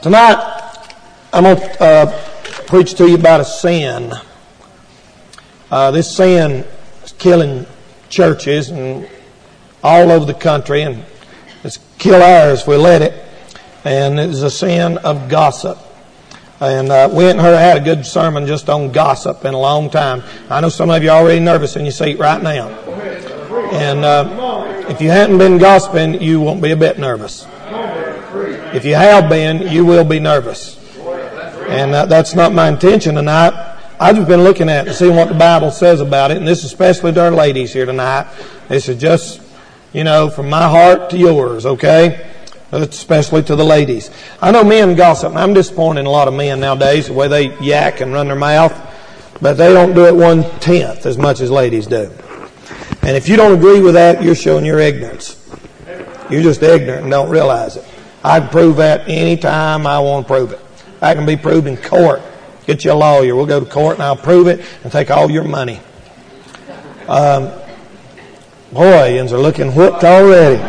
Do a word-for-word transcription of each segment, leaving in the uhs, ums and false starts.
Tonight, I'm going to uh, preach to you about a sin. Uh, this sin is killing churches and all over the country, and it's kill ours if we let it. And it is a sin of gossip. And uh, we hadn't heard I had a good sermon just on gossip in a long time. I know some of you are already nervous in your seat right now. And uh, if you hadn't been gossiping, you won't be a bit nervous. If you have been, you will be nervous. And uh, that's not my intention tonight. I've just been looking at it and seeing what the Bible says about it. And this is especially to our ladies here tonight. This is just, you know, from my heart to yours, okay? Especially to the ladies. I know men gossip. I'm disappointed in a lot of men nowadays, the way they yak and run their mouth. But they don't do it one-tenth as much as ladies do. And if you don't agree with that, you're showing your ignorance. You're just ignorant and don't realize it. I can prove that anytime I want to prove it. I can be proved in court. Get you a lawyer. We'll go to court and I'll prove it and take all your money. Um, boy, yins are looking whooped already.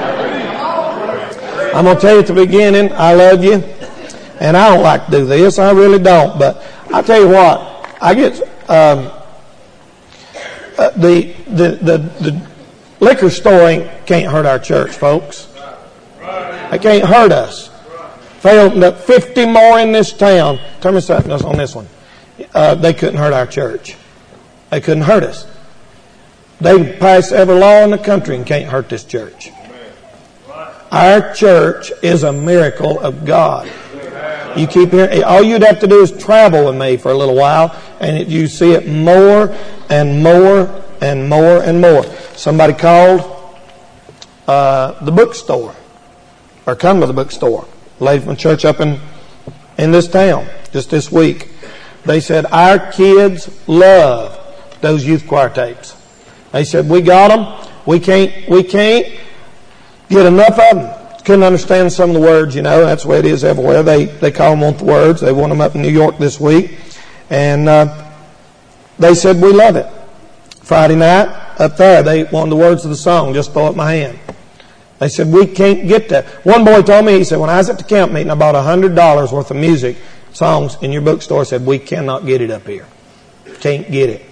I'm going to tell you at the beginning, I love you. And I don't like to do this. I really don't. But I'll tell you what. I get um, uh, the, the, the, the liquor store can't hurt our church, folks. They can't hurt us. If they opened up fifty more in this town, tell me something else on this one. Uh, they couldn't hurt our church. They couldn't hurt us. They pass every law in the country and can't hurt this church. Our church is a miracle of God. You keep hearing, all you'd have to do is travel with me for a little while, and it, you see it more and more and more and more. Somebody called uh, the bookstore, or come to the bookstore. A lady from church up in in this town just this week. They said our kids love those youth choir tapes. They said we got them. We can't we can't get enough of them. Couldn't understand some of the words, you know. That's the way it is everywhere. They they call them want the words. They want them up in New York this week, and uh, they said we love it. Friday night up there, they wanted the words of the song. Just throw up my hand. They said, we can't get that. One boy told me, he said, when I was at the camp meeting, I bought one hundred dollars worth of music, songs in your bookstore. Said, we cannot get it up here. Can't get it.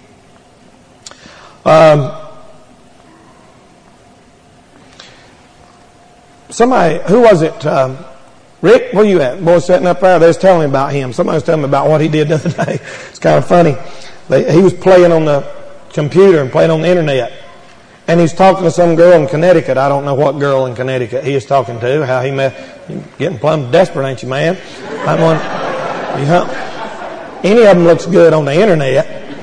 Um, somebody, who was it? Um, Rick, where you at? Boy sitting up there, they was telling me about him. Somebody was telling me about what he did the other day. It's kind of funny. They, he was playing on the computer and playing on the internet. And he's talking to some girl in Connecticut. I don't know what girl in Connecticut he is talking to. How he met. You're getting plumb desperate, ain't you, man? I'm on. You know, any of them looks good on the internet.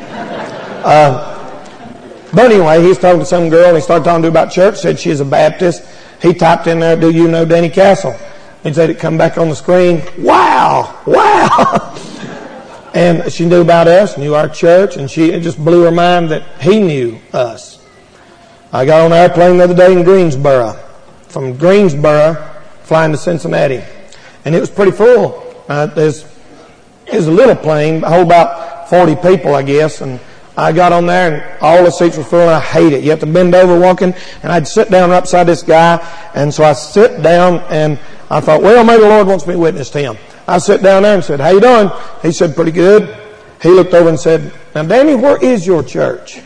Uh, but anyway, he's talking to some girl, and he started talking to her about church. Said she's a Baptist. He typed in there, "Do you know Danny Castle?" He said it come back on the screen. Wow, wow. And she knew about us, knew our church, and she it just blew her mind that he knew us. I got on an airplane the other day in Greensboro. From Greensboro, flying to Cincinnati. And it was pretty full. Uh, there's, it was a little plane, hold about forty people, I guess. And I got on there and all the seats were full, and I hate it. You have to bend over walking, and I'd sit down right beside this guy. And so I sit down, and I thought, well, maybe the Lord wants me to witness to him. I sit down there and said, how you doing? He said, pretty good. He looked over and said, now, Danny, where is your church?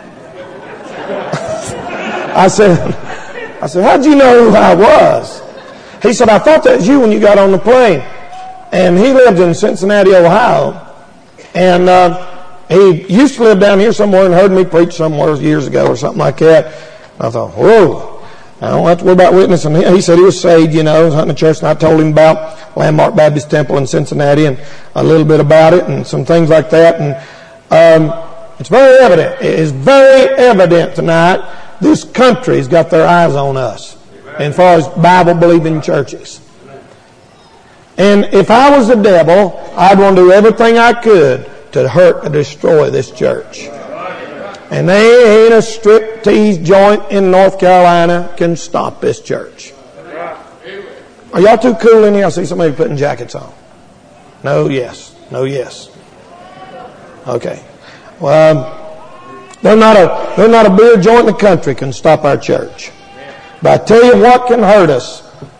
I said, I said, how'd you know who I was? He said, I thought that was you when you got on the plane. And he lived in Cincinnati, Ohio. And uh, he used to live down here somewhere and heard me preach somewhere years ago or something like that. I thought, whoa, I don't have to worry about witnessing. He said he was saved, you know, was hunting the church. And I told him about Landmark Baptist Temple in Cincinnati and a little bit about it and some things like that. And um, it's very evident. It is very evident tonight. This country's got their eyes on us as far as Bible-believing churches. And if I was the devil, I'd want to do everything I could to hurt and destroy this church. And there ain't a striptease joint in North Carolina can stop this church. Are y'all too cool in here? I see somebody putting jackets on. No, yes. No, yes. Okay. Well, um, They're not a, they're not a beer joint in the country can stop our church. But I tell you what can hurt us.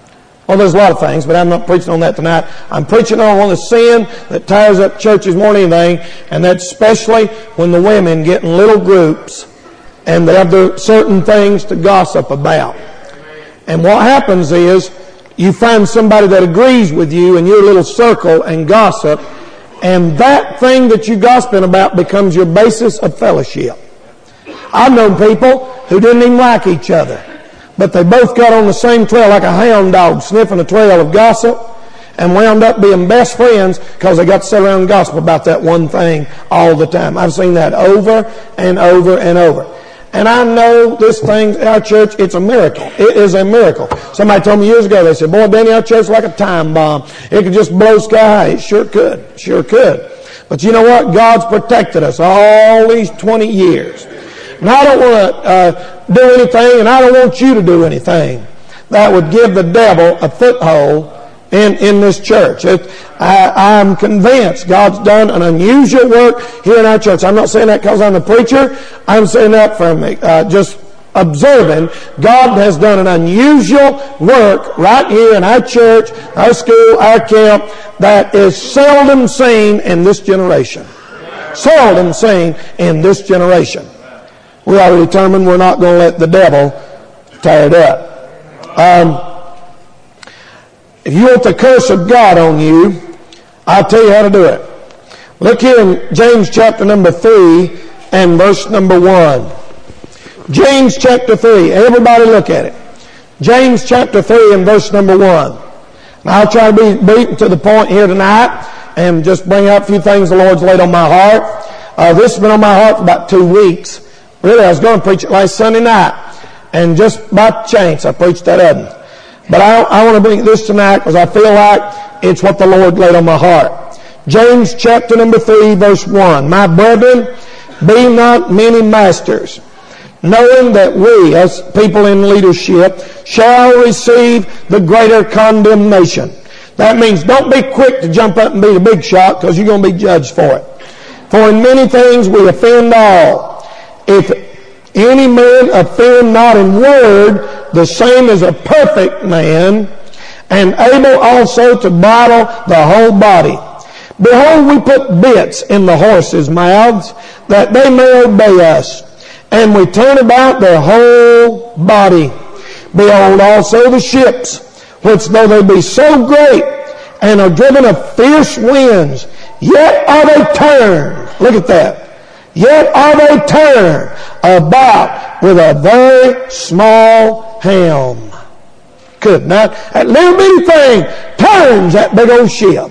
Well, there's a lot of things, but I'm not preaching on that tonight. I'm preaching on the sin that tears up churches more than anything, and that's especially when the women get in little groups and they have their certain things to gossip about. And what happens is you find somebody that agrees with you in your little circle and gossip, and that thing that you're gossiping about becomes your basis of fellowship. I've known people who didn't even like each other, but they both got on the same trail like a hound dog sniffing a trail of gossip and wound up being best friends because they got to sit around and gossip about that one thing all the time. I've seen that over and over and over. And I know this thing, our church, it's a miracle. It is a miracle. Somebody told me years ago, they said, boy, Danny, our church is like a time bomb. It could just blow sky high. It sure could. Sure could. But you know what? God's protected us all these twenty years. And I don't want to uh, do anything, and I don't want you to do anything that would give the devil a foothold in, in this church. It, I, I'm convinced God's done an unusual work here in our church. I'm not saying that because I'm the preacher. I'm saying that from uh, just observing. God has done an unusual work right here in our church, our school, our camp, that is seldom seen in this generation. Seldom seen in this generation. We already determined we're not going to let the devil tear it up. Um, If you want the curse of God on you, I'll tell you how to do it. Look here in James chapter number three and verse number one. James chapter three. Everybody look at it. James chapter three and verse number one. Now I'll try to be beaten to the point here tonight and just bring out a few things the Lord's laid on my heart. Uh, this has been on my heart for about two weeks. Really, I was going to preach it last Sunday night. And just by chance, I preached that other one. But I, I want to bring this tonight because I feel like it's what the Lord laid on my heart. James chapter number three, verse one. My brethren, be not many masters, knowing that we, as people in leadership, shall receive the greater condemnation. That means don't be quick to jump up and be the big shot because you're going to be judged for it. For in many things we offend all. If any man offend not in word, the same is a perfect man, and able also to bridle the whole body. Behold, we put bits in the horses' mouths, that they may obey us, and we turn about their whole body. Behold also the ships, which though they be so great, and are driven of fierce winds, yet are they turned. Look at that. Yet are they turned about with a very small helm. Good. Now, that little bitty thing turns that big old ship,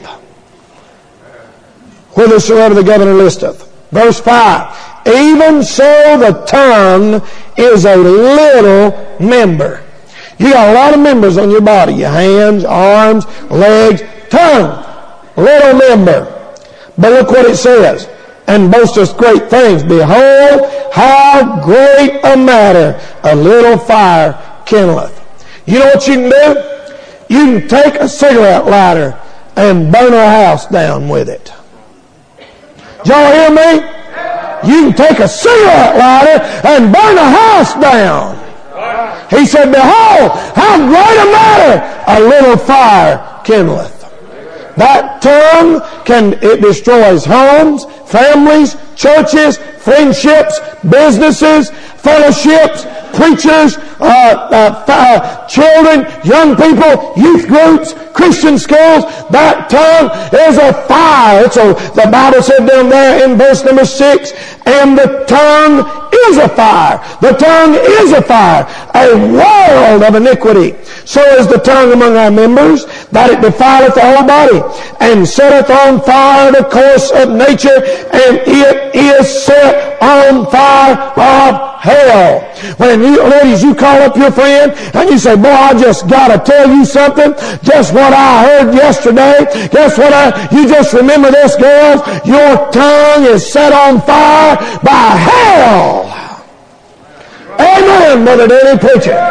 whithersoever the governor listeth. Verse five. Even so the tongue is a little member. You got a lot of members on your body. Your hands, arms, legs, tongue. Little member. But look what it says. And boasteth great things. Behold, how great a matter a little fire kindleth. You know what you can do? You can take a cigarette lighter and burn a house down with it. Did y'all hear me? You can take a cigarette lighter and burn a house down. He said, behold, how great a matter a little fire kindleth. That tongue can, it destroys homes, families, churches, friendships, businesses, fellowships, preachers, uh, uh, uh, children, young people, youth groups, Christian schools. That tongue is a fire. So the Bible said down there in verse number six, and the tongue is a fire. The tongue is a fire, a world of iniquity. So is the tongue among our members, that it defileth the whole body, and setteth on fire the course of nature, and it is set on fire of hell. When you, ladies, you call up your friend and you say, boy, I just got to tell you something. Just what I heard yesterday. Guess what? I, you just remember this, girls. Your tongue is set on fire by hell. Amen, Brother Danny, preach it.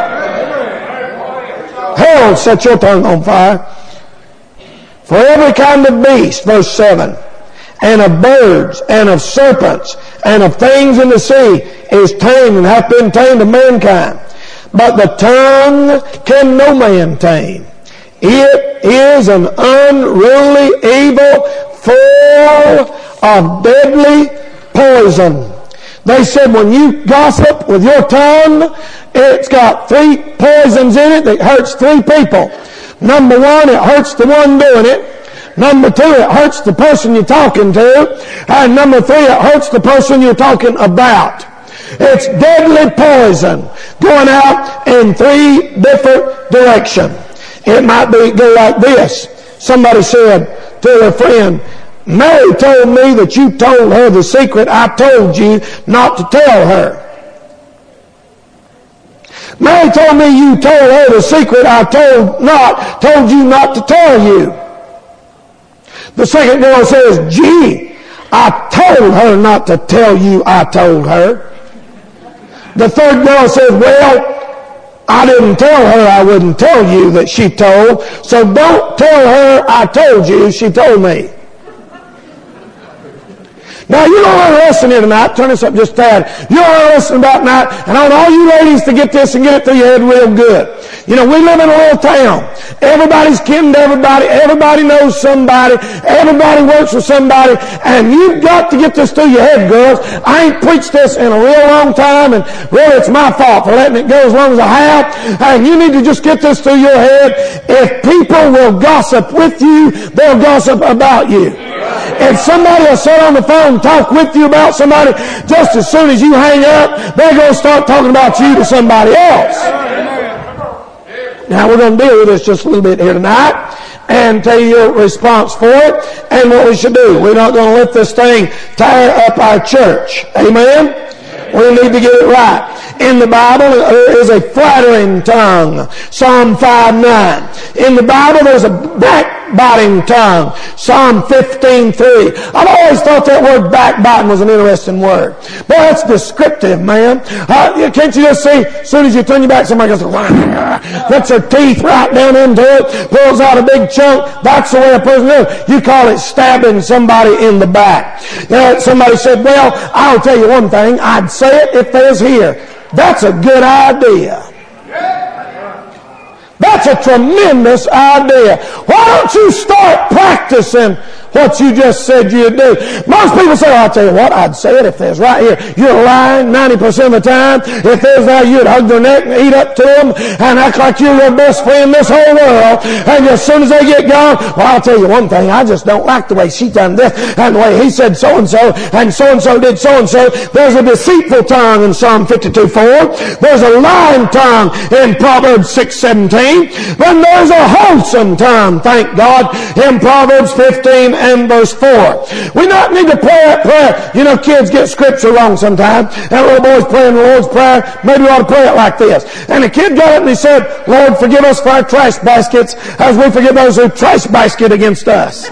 Hell set your tongue on fire. For every kind of beast, verse seven, and of birds, and of serpents, and of things in the sea, is tamed and hath been tamed of mankind. But the tongue can no man tame. It is an unruly evil full of deadly poison. They said when you gossip with your tongue, it's got three poisons in it that hurts three people. Number one, it hurts the one doing it. Number two, it hurts the person you're talking to. And number three, it hurts the person you're talking about. It's deadly poison going out in three different directions. It might be go like this. Somebody said to their friend, Mary told me that you told her the secret I told you not to tell her. Mary told me you told her the secret I told not, told you not to tell you. The second girl says, gee, I told her not to tell you I told her. The third girl says, well, I didn't tell her I wouldn't tell you that she told, so don't tell her I told you she told me. Now, you don't learn a lesson here tonight. Turn this up just a tad. You don't learn a lesson about tonight, and I want all you ladies to get this and get it through your head real good. You know, we live in a little town. Everybody's kin to everybody. Everybody knows somebody. Everybody works with somebody. And you've got to get this through your head, girls. I ain't preached this in a real long time, and really it's my fault for letting it go as long as I have. And you need to just get this through your head. If people will gossip with you, they'll gossip about you. If somebody will sit on the phone and talk with you about somebody, just as soon as you hang up, they're going to start talking about you to somebody else. Now, we're going to deal with this just a little bit here tonight and tell you your response for it and what we should do. We're not going to let this thing tear up our church. Amen? We need to get it right. In the Bible, there is a flattering tongue. Psalm five nine. In the Bible, there's a backbiting tongue. Psalm fifteen three. I've always thought that word backbiting was an interesting word. Boy, that's descriptive, man. Uh, can't you just see, as soon as you turn your back, somebody goes, puts their teeth right down into it, pulls out a big chunk. That's the way a person is. You call it stabbing somebody in the back. Uh, somebody said, well, I'll tell you one thing. I'd say it if they was here. That's a good idea. That's a tremendous idea. Why don't you start practicing what you just said you'd do? Most people say, well, I'll tell you what, I'd say it if they was right here. You're lying ninety percent of the time. If they was there, you'd hug their neck and eat up to them and act like you're their best friend in this whole world. And as soon as they get gone, well, I'll tell you one thing, I just don't like the way she done this and the way he said so-and-so and so-and-so did so-and-so. There's a deceitful tongue in Psalm fifty-two four. There's a lying tongue in Proverbs six seventeen. Then there's a wholesome tongue, thank God, in Proverbs fifteen and verse four. We not need to pray that prayer. You know, kids get scripture wrong sometimes. And little boys praying the Lord's Prayer, maybe we ought to pray it like this. And the kid got up and he said, Lord, forgive us for our trash baskets as we forgive those who trash basket against us.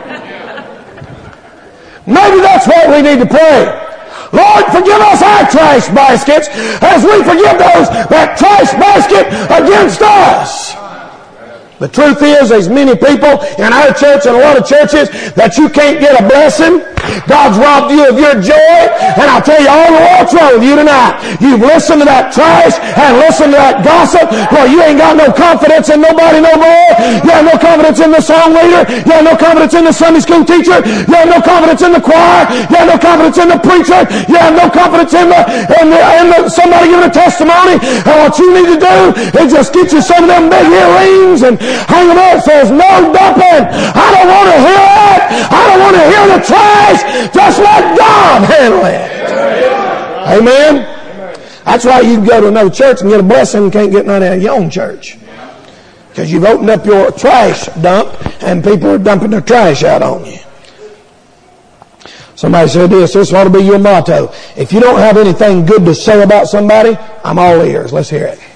Maybe that's what we need to pray. Lord, forgive us our trash baskets as we forgive those that trash basket against us. The truth is, there's many people in our church and a lot of churches that you can't get a blessing. God's robbed you of your joy, and I'll tell you all the what's wrong with you tonight. You've listened to that trash and listened to that gossip. Well, you ain't got no confidence in nobody no more. You have no confidence in the song leader. You have no confidence in the Sunday school teacher. You have no confidence in the choir. You have no confidence in the preacher. You have no confidence in the, in the, in the somebody giving a testimony. And what you need to do is just get you some of them big earrings and hang them up. It says, no dumping. I don't want to hear it. I don't want to hear the trash. Just let God handle it. Amen. That's why you can go to another church and get a blessing and can't get none out of your own church. Because you've opened up your trash dump and people are dumping their trash out on you. Somebody said this, this ought to be your motto. If you don't have anything good to say about somebody, I'm all ears. Let's hear it.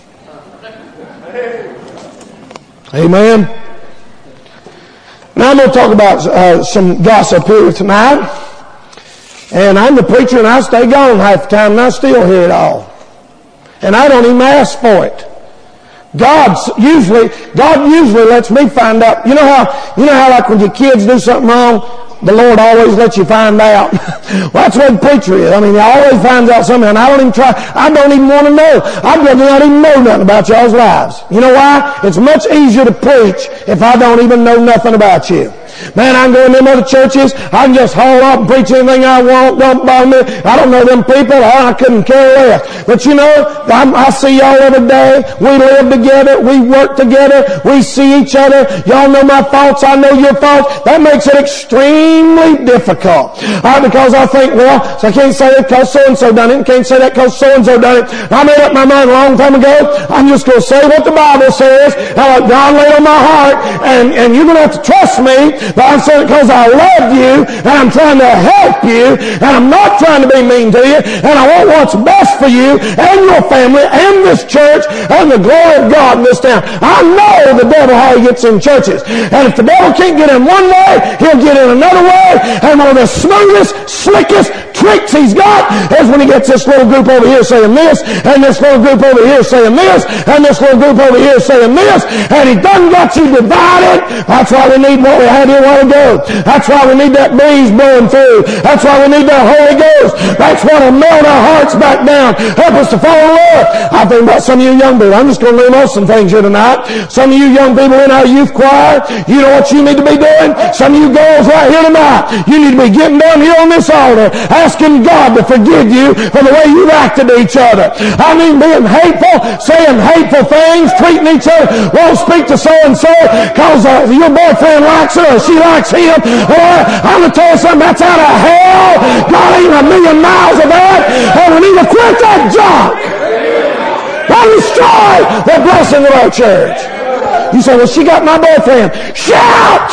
Amen. Now I'm going to talk about uh, some gossip here tonight. And I'm the preacher and I stay gone half the time and I still hear it all. And I don't even ask for it. God usually, God usually lets me find out. You know how, you know how like when your kids do something wrong, the Lord always lets you find out. Well, that's what the preacher is. I mean, he always finds out something, and I don't even try. I don't even want to know. I'd rather not even know nothing about y'all's lives. You know why? It's much easier to preach if I don't even know nothing about you. Man, I can go in them other churches. I can just haul off and preach anything I want. Don't bother me. I don't know them people. I couldn't care less. But you know, I'm, I see y'all every day. We live together. We work together. We see each other. Y'all know my faults. I know your faults. That makes it extremely difficult. Uh, because I think, well, so I can't say that because so-and-so done it. And can't say that because so-and-so done it. I made up my mind a long time ago. I'm just going to say what the Bible says. Uh, God laid on my heart. And, and you're going to have to trust me. But I'm saying it because I love you, and I'm trying to help you, and I'm not trying to be mean to you, and I want what's best for you and your family and this church and the glory of God in this town. I know the devil how he gets in churches. And if the devil can't get in one way, he'll get in another way. And one of the smoothest, slickest tricks he's got is when he gets this little group over here saying this, and this little group over here saying this, and this little group over here saying this, and he done got you divided. That's why we need what we had here a while ago. That's why we need that breeze blowing through. That's why we need that Holy Ghost. That's what will melt our hearts back down. Help us to fall in love. I think about some of you young people. I'm just going to name off some things here tonight. Some of you young people in our youth choir, you know what you need to be doing? Some of you girls right here tonight, you need to be getting down here on this altar, asking God to forgive you for the way you've acted to each other. I mean, being hateful, saying hateful things, treating each other. Won't speak to so-and-so because uh, your boyfriend likes her or she likes him. Or I'm going to tell you something, that's out of hell. God ain't a million miles of that. And we need to quit that junk. God destroy the blessing of our church. You say, well, she got my boyfriend. Shout!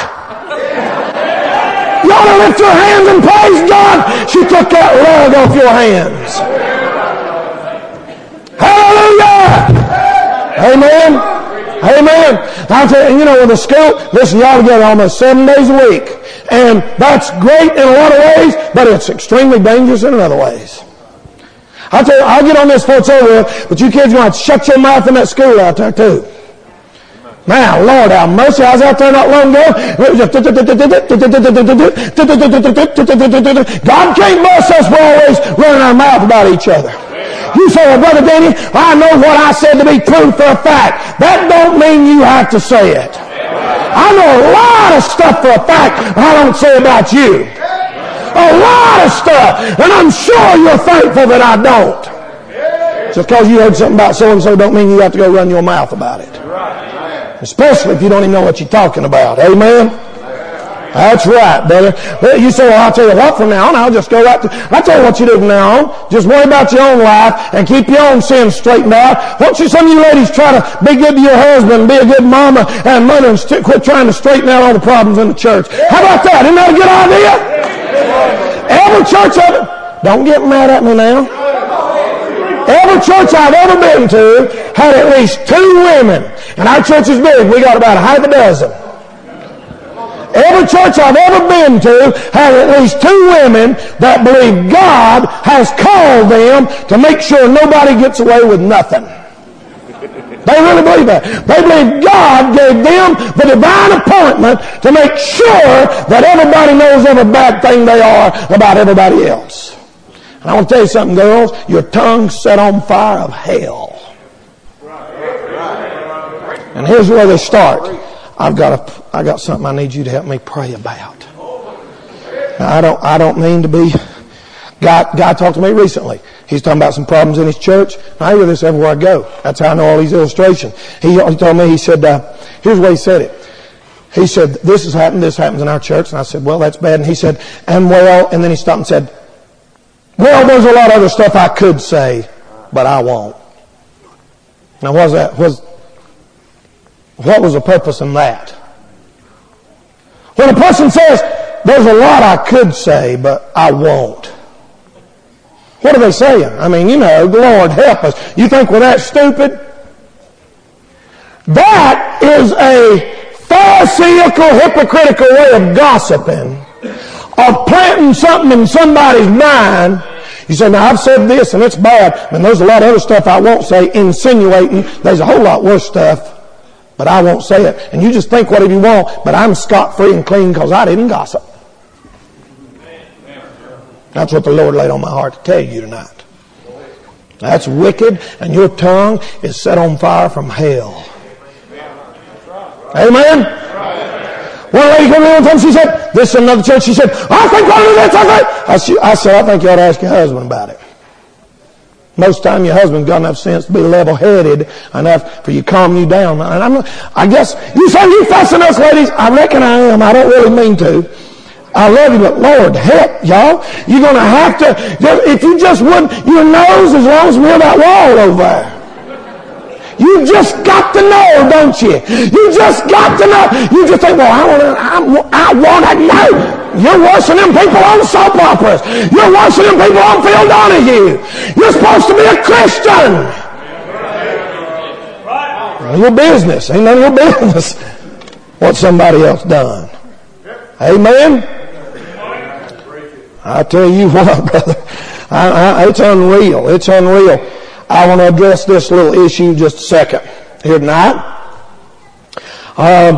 You ought to lift your hands and praise God. She took that rug off your hands. Hallelujah! Amen. Amen. I'll tell you, you know, in the school, listen, y'all together almost seven days a week. And that's great in a lot of ways, but it's extremely dangerous in other ways. I'll tell you, I'll get on this before it's over with, but you kids are going to shut your mouth in that school out there too. Now, Lord, have mercy. I was out there not long ago. God can't bless us for always running our mouth about each other. You say, well, Brother Danny, I know what I said to be true for a fact. That don't mean you have to say it. I know a lot of stuff for a fact I don't say about you. A lot of stuff. And I'm sure you're thankful that I don't. Just because you heard something about so-and-so don't mean you have to go run your mouth about it. Especially if you don't even know what you're talking about. Amen? That's right, brother. You say, well, I'll tell you what, from now on, I'll just go right to... I'll tell you what you do from now on. Just worry about your own life and keep your own sins straightened out. Won't you, some of you ladies, try to be good to your husband, be a good mama and mother, and st- quit trying to straighten out all the problems in the church. How about that? Isn't that a good idea? Every church of it... Don't get mad at me now. Every church I've ever been to had at least two women. And our church is big. We got about a half a dozen. Every church I've ever been to had at least two women that believe God has called them to make sure nobody gets away with nothing. They really believe that. They believe God gave them the divine appointment to make sure that everybody knows every bad thing they are about everybody else. And I want to tell you something, girls. Your tongue's set on fire of hell. And here's where they start. I've got a, I got something I need you to help me pray about. Now, I don't, I don't mean to be. God, God talked to me recently. He's talking about some problems in his church. I hear this everywhere I go. That's how I know all these illustrations. He, he told me, he said, uh, here's the way he said it. He said, this has happened, this happens in our church. And I said, well, that's bad. And he said, and well, and then he stopped and said, well, there's a lot of other stuff I could say, but I won't. Now, what was that? Was, what was the purpose in that? When a person says, there's a lot I could say, but I won't. What are they saying? I mean, you know, Lord help us. You think we're that stupid? That is a pharisaical, hypocritical way of gossiping, of planting something in somebody's mind. You say, now I've said this and it's bad, and there's a lot of other stuff I won't say, insinuating there's a whole lot worse stuff, but I won't say it. And you just think whatever you want, but I'm scot-free and clean because I didn't gossip. That's what the Lord laid on my heart to tell you tonight. That's wicked, and your tongue is set on fire from hell. Amen? One lady came in one time, she said, this is another church, she said, I think I'll do this, I think. I said, I think you ought to ask your husband about it. Most of the time your husband's got enough sense to be level-headed enough for you to calm you down. And I'm, I guess, you say you fussing us ladies. I reckon I am. I don't really mean to. I love you, but Lord, help, y'all. You're going to have to, if you just wouldn't, your nose as long as we're that wall over there. You just got to know, don't you? You just got to know. You just think, well, I want to, I, I want to know. You're worse than them people on soap operas. You're worse than them people on Phil Donahue. You're supposed to be a Christian. Right. Your business. Ain't none of your business what somebody else done. Amen? I tell you what, brother, I, I, it's unreal. It's unreal. I want to address this little issue just a second here tonight. Um,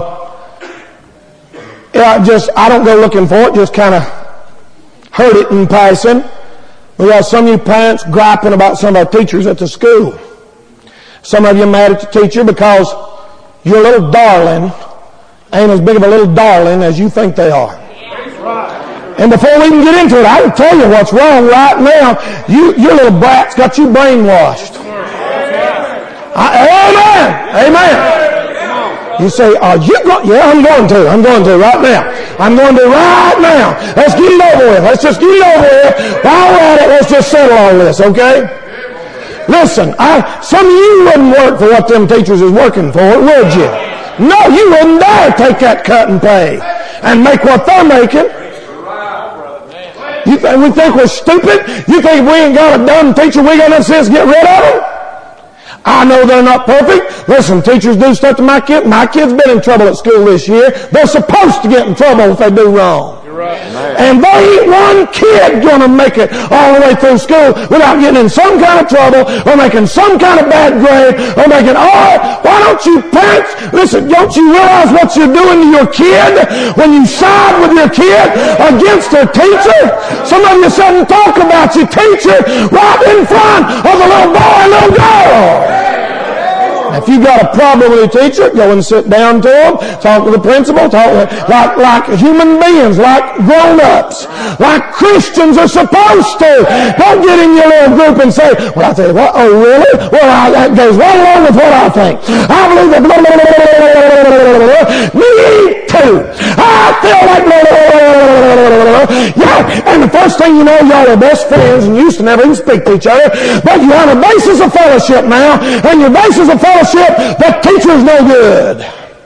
yeah, just I don't go looking for it. Just kind of heard it in passing. We got some of you parents griping about some of our teachers at the school. Some of you mad at the teacher because your little darling ain't as big of a little darling as you think they are. And before we even get into it, I will tell you what's wrong right now. You, your little brat's got you brainwashed. I, amen. Amen. You say, are you going? Yeah, I'm going to. I'm going to right now. I'm going to right now. Let's get it over with. Let's just get it over with. While we're at it, let's just settle all this, okay? Listen, I, some of you wouldn't work for what them teachers is working for, would you? No, you wouldn't dare take that cut and pay and make what they're making. You think we think we're stupid? You think we ain't got a dumb teacher we got enough sense to get rid of them? I know they're not perfect. Listen, teachers do stuff to my kid. My kid's been in trouble at school this year. They're supposed to get in trouble if they do wrong. You're right. And there ain't one kid going to make it all the way through school without getting in some kind of trouble or making some kind of bad grade or making, oh, why don't you parents, listen, don't you realize what you're doing to your kid when you side with your kid against their teacher? Some of you sit and talk about your teacher right in front of the little boy and little girl. If you got a problem with a teacher, go and sit down to them, talk to the principal, talk like, like human beings, like grown-ups, like Christians are supposed to. Don't get in your little group and say, well, I tell you what, oh, really? Well, I, that goes right along with what I think. I believe that blah, blah, blah, blah, blah, blah, blah. Me too. I feel like blah, blah, blah, blah, blah. Yeah, and the first thing you know, y'all are best friends and used to never even speak to each other, but you have a basis of fellowship now, and your basis of fellowship, the teacher's no good.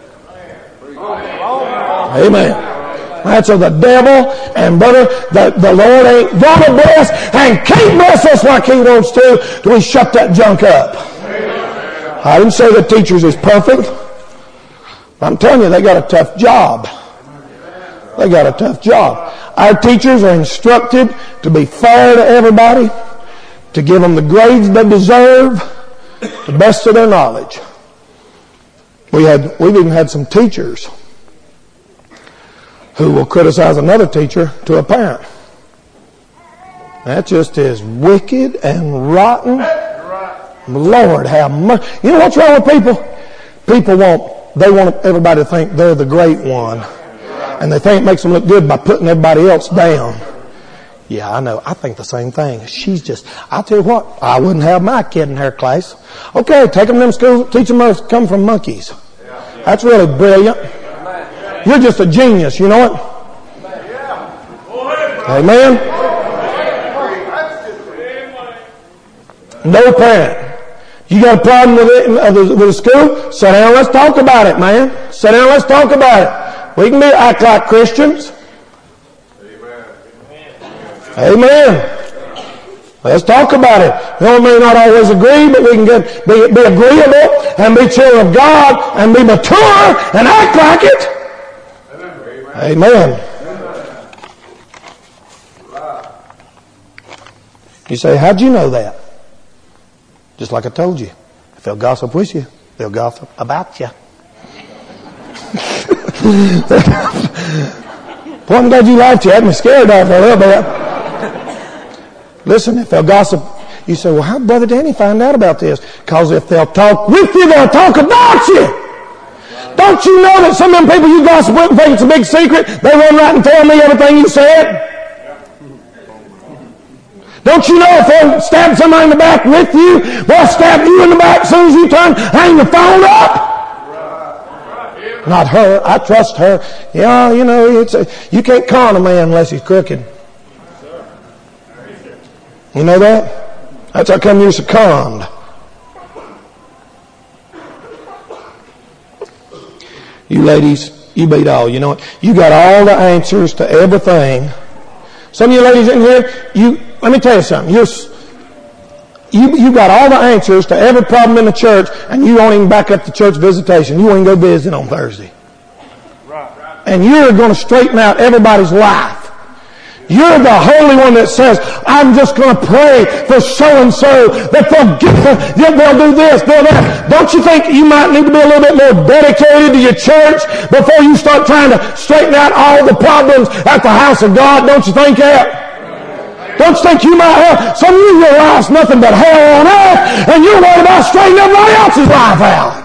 Amen. That's of the devil, and brother, the, the Lord ain't gonna bless and can't bless us like He wants to till we shut that junk up. I didn't say the teachers is perfect. I'm telling you, they got a tough job. They got a tough job. Our teachers are instructed to be fair to everybody, to give them the grades they deserve, the best of their knowledge. We had, we've even had some teachers who will criticize another teacher to a parent. That just is wicked and rotten. Lord have mercy. You know what's wrong with people? People want, they want everybody to think they're the great one. And they think it makes them look good by putting everybody else down. Yeah, I know. I think the same thing. She's just, I'll tell you what, I wouldn't have my kid in her class. Okay, take them to them schools, teach them how to come from monkeys. That's really brilliant. You're just a genius, you know it? Amen? No parent. You got a problem with it, with the school? Sit down, let's talk about it, man. Sit down, let's talk about it. We can be act like Christians. Amen. Let's talk about it. We may not always agree, but we can get, be, be agreeable and be children of God and be mature and act like it. Amen. You say, how'd you know that? Just like I told you. If they'll gossip with you, they'll gossip about you. Boy, I'm glad you laughed. You had me scared there for a little bit. Listen, if they'll gossip, you say, well, how did Brother Danny find out about this? Because if they'll talk with you, they'll talk about you. Don't you know that some of them people you gossip with and think it's a big secret, they run right and tell me everything you said? Don't you know if they stab somebody in the back with you, they'll stab you in the back as soon as you turn, hang the phone up? Not her. I trust her. Yeah, you know, it's a, you can't con a man unless he's crooked. You know that? That's how come you're so conned. You ladies, you beat all. You know what? You got all the answers to everything. Some of you ladies in here, you let me tell you something. You're, you you got all the answers to every problem in the church, and you won't even back up the church visitation. You won't even go visit on Thursday. And you're going to straighten out everybody's life. You're the holy one that says, I'm just going to pray for so-and-so that they'll get the, they'll do this, they'll that. Don't you think you might need to be a little bit more dedicated to your church before you start trying to straighten out all the problems at the house of God? Don't you think that? Don't you think you might have, some of you, your life's nothing but hell on earth, and you're worried about straightening everybody else's life out.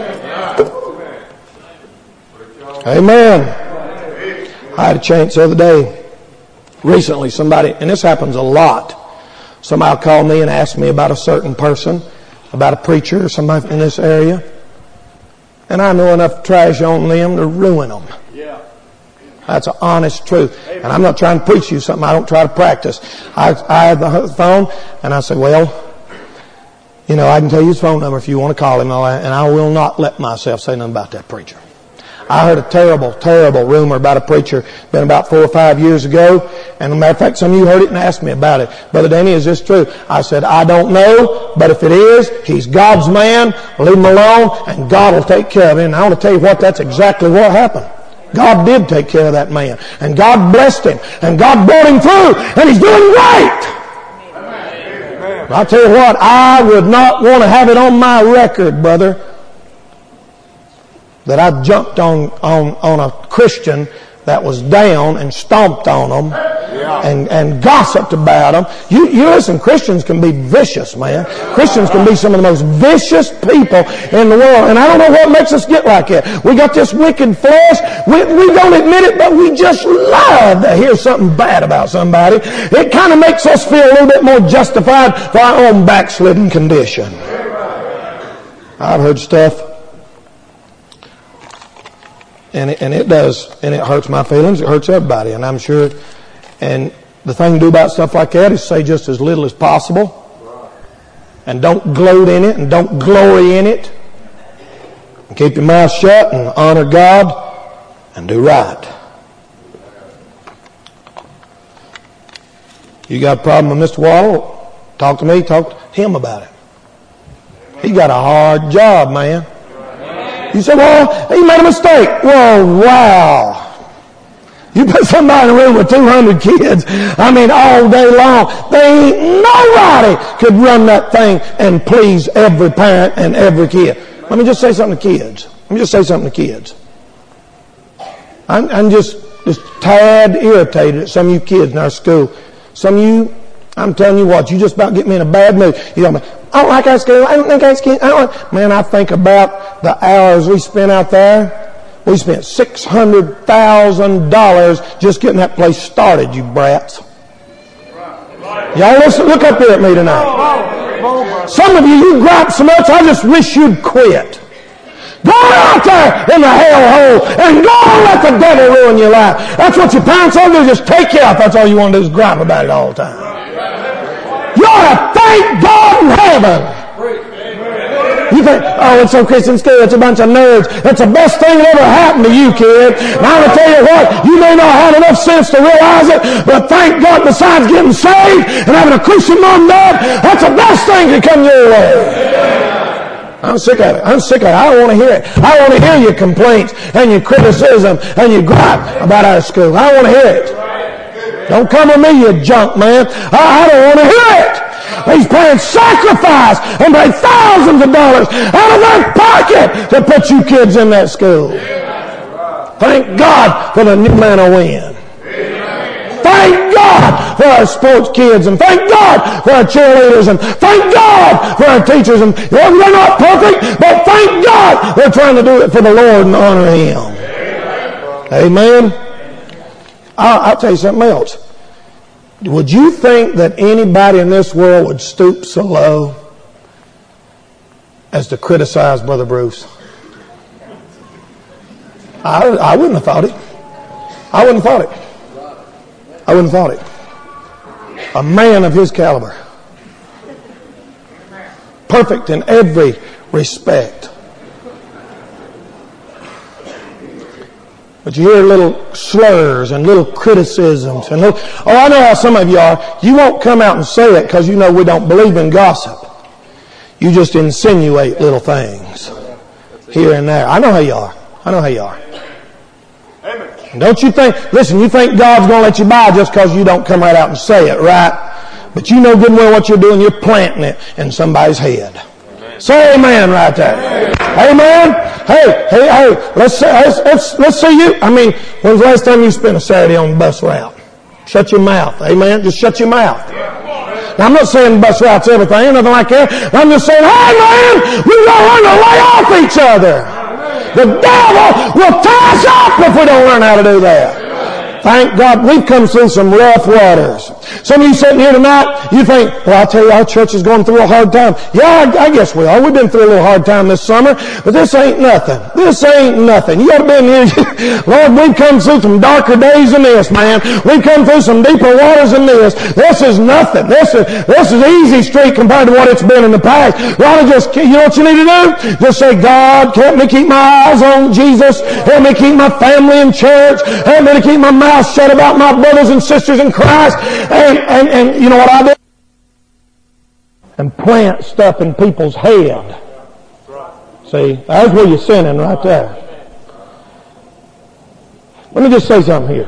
Amen. I had a chance the other day. Recently, somebody, and this happens a lot, somebody called me and asked me about a certain person, about a preacher or somebody in this area. And I know enough trash on them to ruin them. Yeah. That's an honest truth. And I'm not trying to preach you something I don't try to practice. I, I had the phone, and I said, well, you know, I can tell you his phone number if you want to call him, and I will not let myself say nothing about that preacher. I heard a terrible, terrible rumor about a preacher, been about four or five years ago. And as a matter of fact, some of you heard it and asked me about it. Brother Danny, is this true? I said, I don't know, but if it is, he's God's man. Leave him alone, and God will take care of him. And I want to tell you what, that's exactly what happened. God did take care of that man. And God blessed him. And God brought him through. And he's doing great. Amen. I'll tell you what, I would not want to have it on my record, brother, that I jumped on, on, on a Christian that was down and stomped on them yeah. and, and gossiped about them. You, you listen, Christians can be vicious, man. Christians can be some of the most vicious people in the world. And I don't know what makes us get like that. We got this wicked flesh. We, we don't admit it, but we just love to hear something bad about somebody. It kind of makes us feel a little bit more justified for our own backslidden condition. I've heard stuff. And it, and it does, and it hurts my feelings, it hurts everybody, and I'm sure, and the thing to do about stuff like that is say just as little as possible, and don't gloat in it, and don't glory in it, and keep your mouth shut, and honor God, and do right. You got a problem with Mister Waddle? Talk to me, talk to him about it. He got a hard job, man. You say, well, he made a mistake. Well, wow. You put somebody in a room with two hundred kids, I mean, all day long. They ain't nobody could run that thing and please every parent and every kid. Let me just say something to kids. Let me just say something to kids. I'm, I'm just, just tad irritated at some of you kids in our school. Some of you, I'm telling you what, you just about get me in a bad mood. You know, I don't like our school. I don't think our school. I don't like. Man, I think about the hours we spent out there. We spent six hundred thousand dollars just getting that place started, you brats. Y'all listen, look up there at me tonight. Some of you, you gripe so much, I just wish you'd quit. Go out there in the hellhole and go and let the devil ruin your life. That's what your parents ought to do, just take you out. That's all you want to do is gripe about it all the time. You ought to thank God in heaven. You think, oh, it's so Christian school, it's a bunch of nerds. It's the best thing that ever happened to you, kid. And I'm going to tell you what, you may not have enough sense to realize it, but thank God besides getting saved and having a Christian mom and dad, that's the best thing to come your way. I'm sick of it. I'm sick of it. I don't want to hear it. I want to hear your complaints and your criticism and your gripe about our school. I want to hear it. Don't come with me, you junk man. I, I don't want to hear it. He's paying sacrifice and pay thousands of dollars out of their pocket to put you kids in that school. Thank God for the new manna wind. Thank thank God for our sports kids, and thank God for our cheerleaders, and thank God for our teachers. And they're not perfect, but thank God they're trying to do it for the Lord and honor Him. Amen. I'll, I'll tell you something else. Would you think that anybody in this world would stoop so low as to criticize Brother Bruce? I, I wouldn't have thought it. I wouldn't have thought it. I wouldn't have thought it. A man of his caliber. Perfect in every respect. But you hear little slurs and little criticisms. and little, Oh, I know how some of you are. You won't come out and say it because you know we don't believe in gossip. You just insinuate little things here and there. I know how you are. I know how you are. And don't you think, listen, you think God's going to let you by just because you don't come right out and say it, right? But you know good and well what you're doing. You're planting it in somebody's head. Say amen right there. Amen. Hey, hey, hey, let's, let's, let's, let's see you. I mean, when's the last time you spent a Saturday on the bus route? Shut your mouth. Amen. Just shut your mouth. Now, I'm not saying bus routes everything, nothing like that. I'm just saying, hey man, we gotta learn to lay off each other. The devil will tie us up if we don't learn how to do that. Thank God we've come through some rough waters. Some of you sitting here tonight, you think, well, I'll tell you, our church is going through a hard time. Yeah, I, I guess we are. We've been through a little hard time this summer, but this ain't nothing. This ain't nothing. You ought to be in here. Lord, we've come through some darker days than this, man. We've come through some deeper waters than this. This is nothing. This is, this is easy street compared to what it's been in the past. You ought to just, you know what you need to do? Just say, God, help me keep my eyes on Jesus. Help me keep my family in church. Help me to keep my mouth shut about my brothers and sisters in Christ. And, and, and you know what I do? And plant stuff in people's head. See, that's where you're sinning right there. Let me just say something here.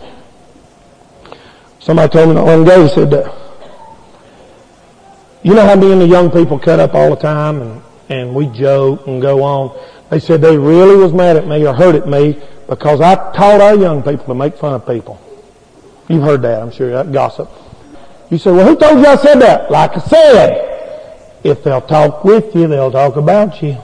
Somebody told me not long ago, he said, uh, you know how me and the young people cut up all the time and, and we joke and go on? They said they really was mad at me or hurt at me because I taught our young people to make fun of people. You've heard that, I'm sure, that gossip. You say, well, who told you I said that? Like I said, if they'll talk with you, they'll talk about you.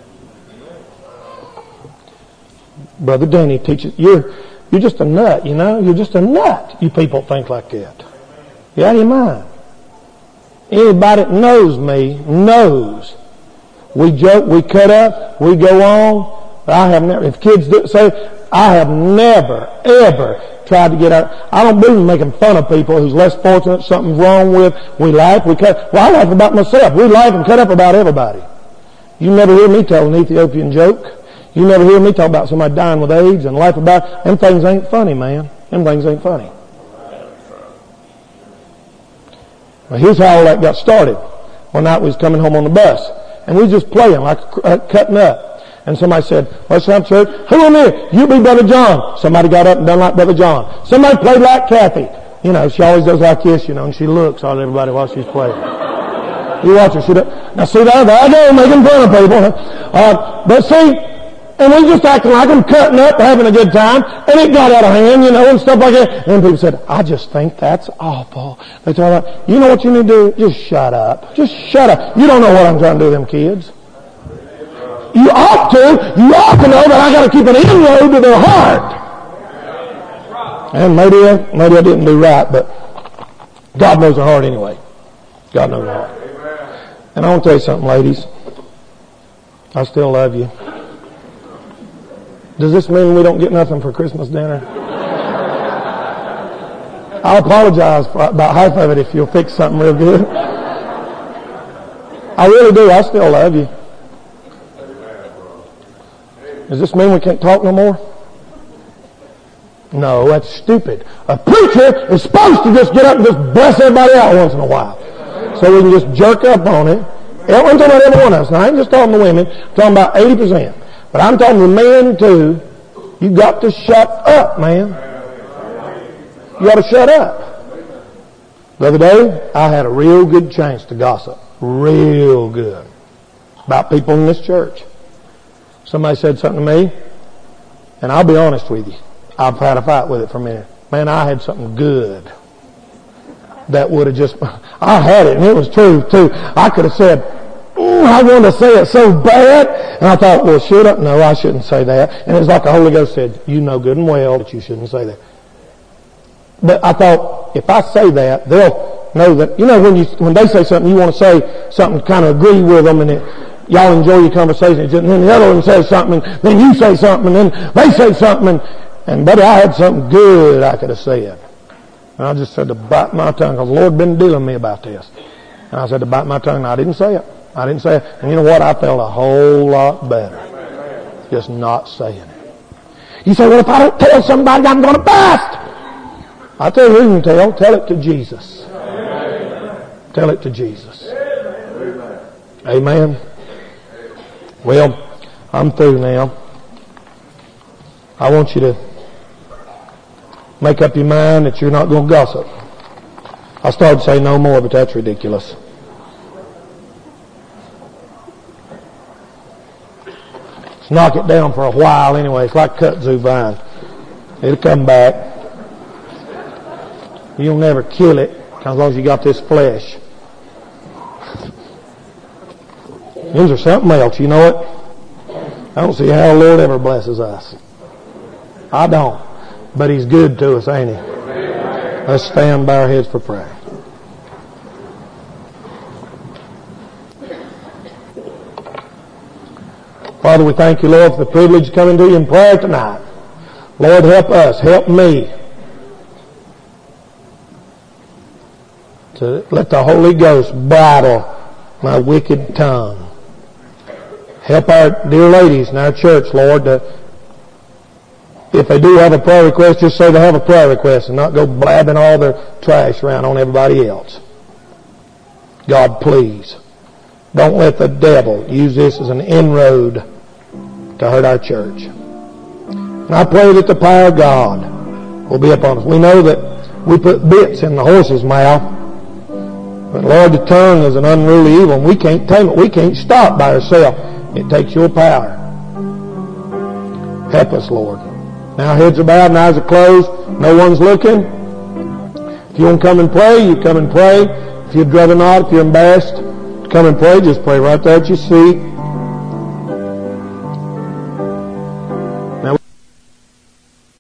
Brother Danny teaches, you're, you're just a nut, you know? You're just a nut. You people think like that. You're out of your mind. Anybody that knows me knows. We joke, we cut up, we go on. I have never, if kids do, say, I have never, ever tried to get out. I don't believe in making fun of people who's less fortunate, something's wrong with. We laugh, we cut. Well, I laugh about myself. We laugh and cut up about everybody. You never hear me tell an Ethiopian joke. You never hear me talk about somebody dying with AIDS and laugh about, them things ain't funny, man. Them things ain't funny. Well, here's how all that got started. One night we was coming home on the bus, and we was just playing, like uh, cutting up. And somebody said, let's have church. Who in here? You be Brother John. Somebody got up and done like Brother John. Somebody played like Kathy. You know, she always does like this, you know, and she looks at everybody while she's playing. You watch her. She does. Now see, there, there I go, making fun of people. Uh, but see, and we just acting like them, cutting up, having a good time, and it got out of hand, you know, and stuff like that. And people said, I just think that's awful. They talk about, you know what you need to do? Just shut up. Just shut up. You don't know what I'm trying to do to them kids. You ought to. You ought to know that I got to keep an inroad to their heart. And maybe I, maybe I didn't do right, but God knows their heart anyway. God knows their heart. And I want to tell you something, ladies. I still love you. Does this mean we don't get nothing for Christmas dinner? I'll apologize for about half of it if you'll fix something real good. I really do. I still love you. Does this mean we can't talk no more? No, that's stupid. A preacher is supposed to just get up and just bless everybody out once in a while. So we can just jerk up on it. I'm talking about every one of us. Now, I ain't just talking to women. I'm talking about eighty percent. But I'm talking to men too. You got to shut up, man. You got to shut up. The other day, I had a real good chance to gossip. Real good. About people in this church. Somebody said something to me, and I'll be honest with you. I've had a fight with it for a minute. man, I had something good that would have just, I had it, and it was true too. I could have said, mm, I wanted to say it so bad, and I thought, well, should I? No, I shouldn't say that. And it's like the Holy Ghost said, you know good and well that you shouldn't say that. But I thought, if I say that, they'll know that, you know, when you, when they say something, you want to say something to kind of agree with them, and it, y'all enjoy your conversation, and then the other one says something, and then you say something, and then they say something, and, and buddy, I had something good I could have said. And I just said to bite my tongue, because the Lord had been dealing with me about this. And I said to bite my tongue, and I didn't say it. I didn't say it. And you know what? I felt a whole lot better just not saying it. You say, well, if I don't tell somebody, I'm going to bust. I tell you who you can tell. Tell it to Jesus. Tell it to Jesus. Amen. Well, I'm through now. I want you to make up your mind that you're not going to gossip. I started to say no more, but that's ridiculous. Let's knock it down for a while anyway. It's like kudzu vine. It'll come back. You'll never kill it as long as you got this flesh. These are something else. You know it? I don't see how the Lord ever blesses us. I don't. But He's good to us, ain't He? Let's stand by our heads for prayer. Father, we thank You, Lord, for the privilege of coming to You in prayer tonight. Lord, help us. Help me to let the Holy Ghost bridle my wicked tongue. Help our dear ladies in our church, Lord, to, if they do have a prayer request, just say they have a prayer request and not go blabbing all their trash around on everybody else. God, please, don't let the devil use this as an inroad to hurt our church. And I pray that the power of God will be upon us. We know that we put bits in the horse's mouth. But Lord, the tongue is an unruly evil, and we can't tame it. We can't stop by ourselves. It takes Your power. Help us, Lord. Now heads are bowed and eyes are closed. No one's looking. If you want to come and pray, you come and pray. If you'd rather not, if you're embarrassed to come and pray, just pray right there at your seat.